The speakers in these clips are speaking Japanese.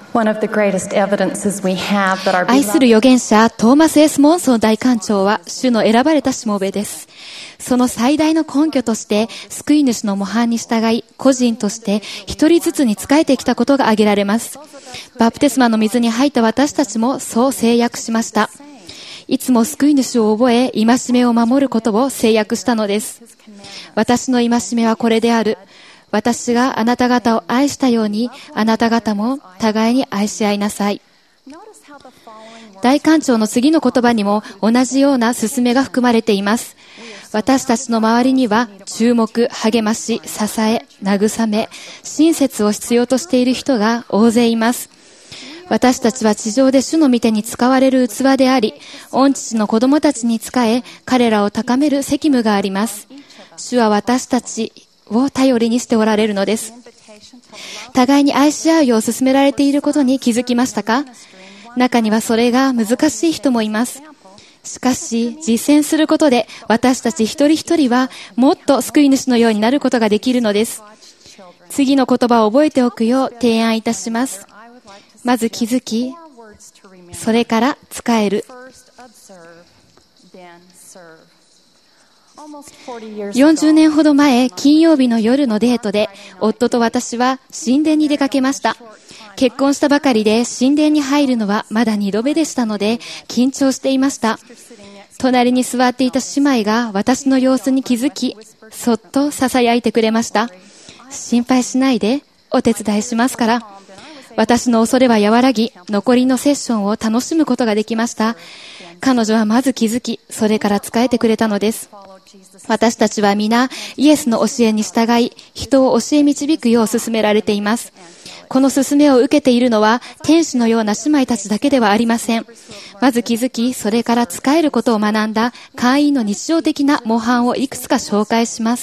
愛する預言者トーマス・S・モンソン大官長は主の選ばれたしもべです。その最大の根拠として救い主の模範に従い、個人として一人ずつに仕えてきたことが挙げられます。バプテスマの水に入った私たちもそう制約しました。いつも救い主を覚え、戒めを守ることを制約したのです。私の戒めはこれである。私があなた方を愛したように、あなた方も互いに愛し合いなさい。大官長の次の言葉にも同じような勧めが含まれています。私たちの周りには注目、励まし、支え、慰め、親切を必要としている人が大勢います。私たちは地上で主の御手に使われる器であり、御父の子供たちに仕え、彼らを高める責務があります。主は私たちを頼りにしておられるのです。互いに愛し合うよう勧められていることに気づきましたか？中にはそれが難しい人もいます。しかし、実践することで私たち一人一人はもっと救い主のようになることができるのです。次の言葉を覚えておくよう提案いたします。まず気づき、それから仕える。40年ほど前、金曜日の夜のデートで、夫と私は神殿に出かけました。結婚したばかりで神殿に入るのはまだ2度目でしたので、緊張していました。隣に座っていた姉妹が私の様子に気づき、そっと囁いてくれました。心配しないで、お手伝いしますから。私の恐れは和らぎ、残りのセッションを楽しむことができました。彼女はまず気づき、それから仕えてくれたのです。私たちは皆、イエスの教えに従い、人を教え導くよう勧められています。この勧めを受けているのは、天使のような姉妹たちだけではありません。まず気づき、それから仕えることを学んだ会員の日常的な模範をいくつか紹介します。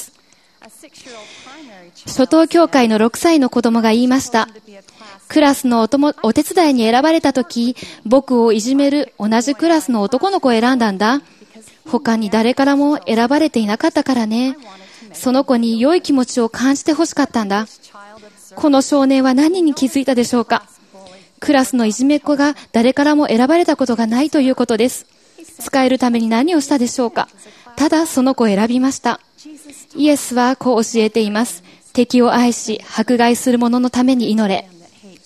初等教会の6歳の子供が言いました。クラスのお手伝いに選ばれたとき、僕をいじめる同じクラスの男の子を選んだんだ。他に誰からも選ばれていなかったからね。その子に良い気持ちを感じてほしかったんだ。この少年は何に気づいたでしょうか？クラスのいじめっ子が誰からも選ばれたことがないということです。使えるために何をしたでしょうか？ただその子を選びました。イエスはこう教えています。敵を愛し、迫害する者のために祈れ。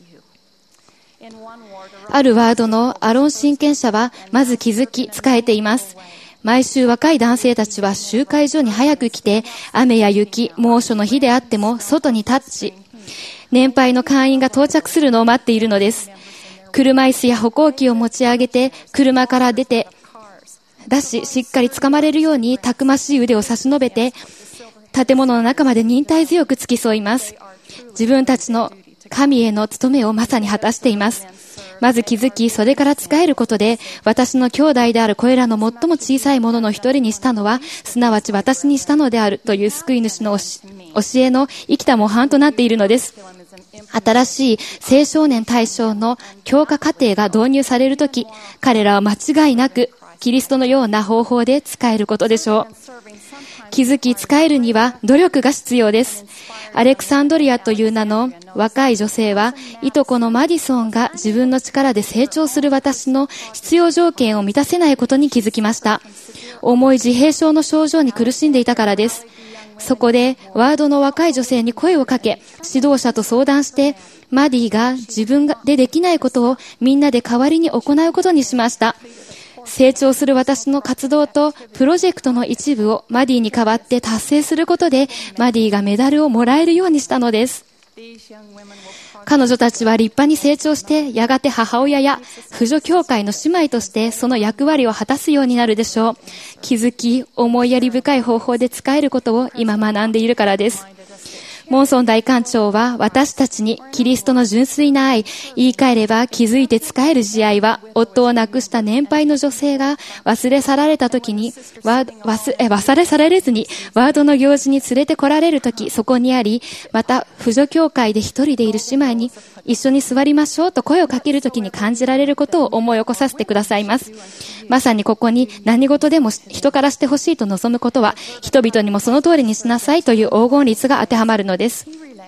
あるワードのアロン親権者はまず気づき仕えています。毎週若い男性たちは集会所に早く来て、雨や雪、猛暑の日であっても外に立ち、年配の会員が到着するのを待っているのです。車椅子や歩行器を持ち上げて、車から出し、しっかり掴まれるようにたくましい腕を差し伸べて、建物の中まで忍耐強く付き添います。自分たちの神への務めをまさに果たしています。まず気づき、それから仕えることで、私の兄弟であるこれらの最も小さいものの一人にしたのは、すなわち私にしたのであるという救い主の教えの生きた模範となっているのです。新しい青少年対象の教化課程が導入されるとき、彼らは間違いなくキリストのような方法で仕えることでしょう。気づき仕えるには努力が必要です。アレクサンドリアという名の若い女性は、いとこのマディソンが自分の力で成長する私の必要条件を満たせないことに気づきました。重い自閉症の症状に苦しんでいたからです。そこでワードの若い女性に声をかけ、指導者と相談して、マディが自分でできないことをみんなで代わりに行うことにしました。成長する私の活動とプロジェクトの一部をマディに代わって達成することで、マディがメダルをもらえるようにしたのです。彼女たちは立派に成長して、やがて母親や扶助教会の姉妹としてその役割を果たすようになるでしょう。気づき、思いやり深い方法で仕えることを今学んでいるからです。モンソン大官長は私たちにキリストの純粋な愛、言い換えれば気づいて仕える慈愛は、夫を亡くした年配の女性が忘れ去られた時に、忘れ去られずにワードの行事に連れて来られる時、そこにあり、また扶助教会で一人でいる姉妹に一緒に座りましょうと声をかける時に感じられることを思い起こさせてくださいます。まさにここに何事でも人からしてほしいと望むことは、人々にもその通りにしなさいという黄金律が当てはまるのです。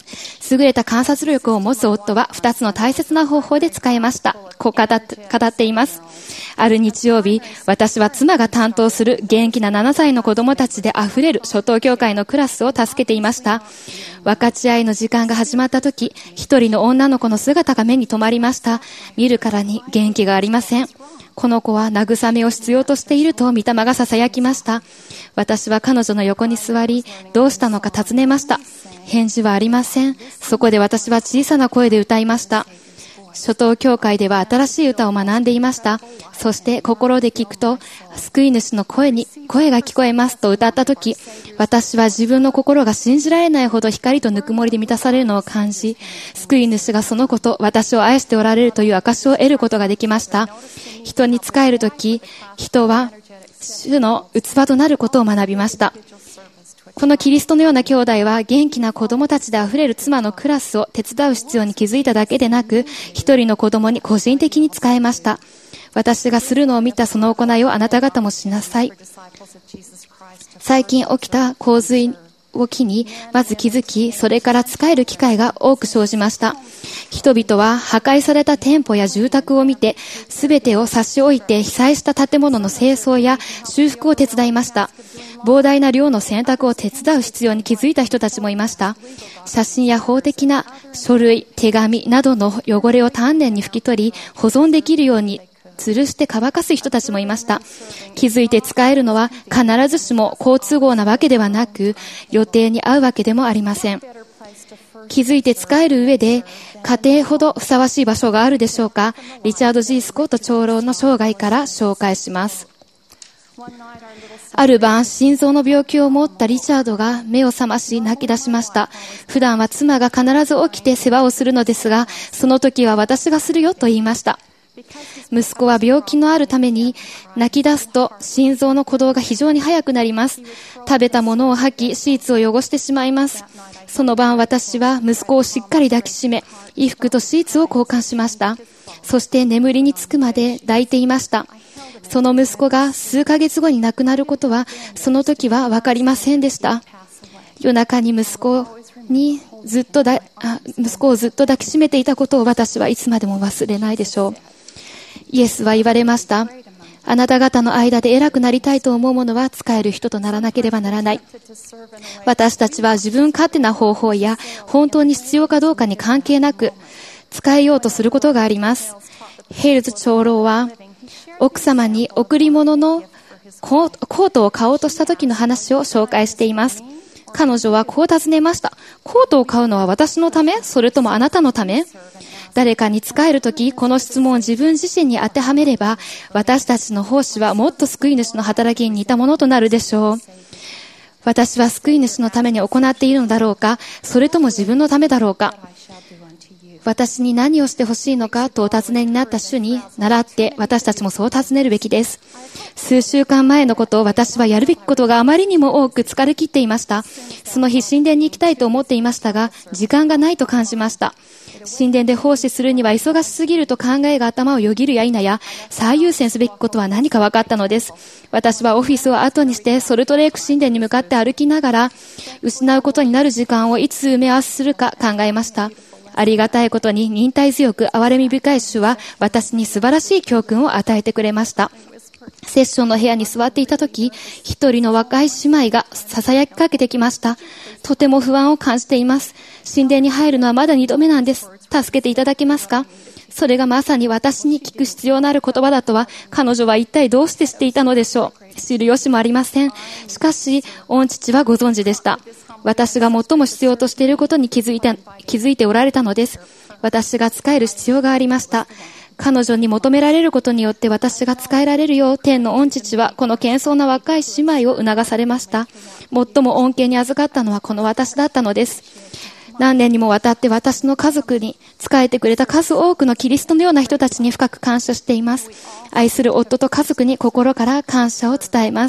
優れた観察力を持つ夫は2つの大切な方法で使いました。こう語っています。ある日曜日、私は妻が担当する元気な7歳の子供たちで溢れる初等教会のクラスを助けていました。分かち合いの時間が始まった時、一人の女の子の姿が目に留まりました。見るからに元気がありません。この子は慰めを必要としていると御霊が囁きました。私は彼女の横に座り、どうしたのか尋ねました。返事はありません。そこで私は小さな声で歌いました。初等教会では新しい歌を学んでいました。そして心で聞くと、救い主の声が聞こえますと歌ったとき、私は自分の心が信じられないほど光とぬくもりで満たされるのを感じ、救い主がその子と私を愛しておられるという証を得ることができました。人に仕えるとき、人は主の器となることを学びました。このキリストのような兄弟は元気な子供たちで溢れる妻のクラスを手伝う必要に気づいただけでなく、一人の子供に個人的に仕えました。私がするのを見たその行いをあなた方もしなさい。最近起きた洪水を機にまず気づき、それから仕える機会が多く生じました。人々は破壊された店舗や住宅を見て、すべてを差し置いて被災した建物の清掃や修復を手伝いました。膨大な量の洗濯を手伝う必要に気づいた人たちもいました。写真や法的な書類、手紙などの汚れを丹念に拭き取り、保存できるように吊るして乾かす人たちもいました。気づいて使えるのは必ずしも好都合なわけではなく、予定に合うわけでもありません。気づいて使える上で、家庭ほどふさわしい場所があるでしょうか。リチャード・G・スコット長老の生涯から紹介します。ある晩、心臓の病気を持ったリチャードが目を覚まし泣き出しました。普段は妻が必ず起きて世話をするのですが、その時は私がするよと言いました。息子は病気のあるために泣き出すと心臓の鼓動が非常に速くなります。食べたものを吐き、シーツを汚してしまいます。その晩、私は息子をしっかり抱きしめ、衣服とシーツを交換しました。そして眠りにつくまで抱いていました。その息子が数ヶ月後に亡くなることは、その時は分かりませんでした。夜中に息子をずっと抱きしめていたことを私はいつまでも忘れないでしょう。イエスは言われました。あなた方の間で偉くなりたいと思う者は仕える人とならなければならない。私たちは自分勝手な方法や本当に必要かどうかに関係なく仕えようとすることがあります。ヘイルズ長老は奥様に贈り物のコートを買おうとした時の話を紹介しています。彼女はこう尋ねました。コートを買うのは私のため？それともあなたのため？誰かに仕えるとき、この質問を自分自身に当てはめれば、私たちの奉仕はもっと救い主の働きに似たものとなるでしょう。私は救い主のために行っているのだろうか、それとも自分のためだろうか。私に何をしてほしいのかとお尋ねになった主に倣って私たちもそう尋ねるべきです。数週間前のことを私はやるべきことがあまりにも多く疲れ切っていました。その日神殿に行きたいと思っていましたが、時間がないと感じました。神殿で奉仕するには忙しすぎると考えが頭をよぎるや否や、最優先すべきことは何か分かったのです。私はオフィスを後にしてソルトレーク神殿に向かって歩きながら、失うことになる時間をいつ埋め合わせするか考えました。ありがたいことに忍耐強く憐れみ深い主は私に素晴らしい教訓を与えてくれました。セッションの部屋に座っていたとき、一人の若い姉妹が囁きかけてきました。とても不安を感じています。神殿に入るのはまだ2度目なんです。助けていただけますか？それがまさに私に聞く必要のある言葉だとは、彼女は一体どうして知っていたのでしょう。知る由もありません。しかし、御父はご存知でした。私が最も必要としていることに気づいておられたのです。私が仕える必要がありました。彼女に求められることによって私が仕えられるよう、天の御父はこの謙遜な若い姉妹を促されました。最も恩恵に預かったのはこの私だったのです。何年にもわたって私の家族に仕えてくれた数多くのキリストのような人たちに深く感謝しています。愛する夫と家族に心から感謝を伝えます。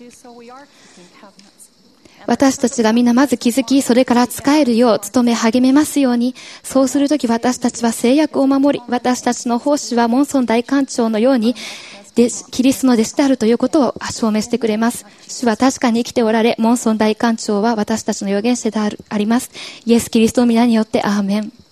私たちが皆まず気づき、それから仕えるよう努め励めますように。そうするとき私たちは制約を守り、私たちの奉仕はモンソン大官長のようにキリストの弟子であるということを証明してくれます。主は確かに生きておられ、モンソン大官長は私たちの預言者であります。イエス・キリストの皆によってアーメン。